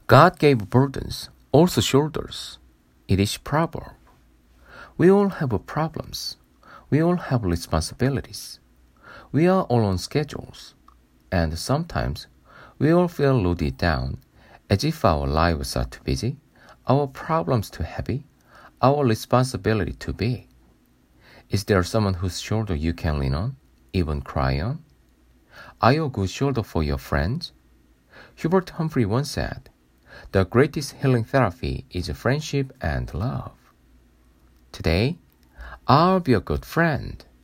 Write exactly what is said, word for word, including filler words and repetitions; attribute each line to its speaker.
Speaker 1: God gave burdens, also shoulders. It is proverb. We all have problems. We all have responsibilities. We are all on schedules. And sometimes we all feel loaded down, as if our lives are too busy, our problems too heavy, our responsibility too big. Is there someone whose shoulder you can lean on, even cry on? Are you a good shoulder for your friends? Hubert Humphrey once said, "The greatest healing therapy is friendship and love." Today, I'll be a good friend.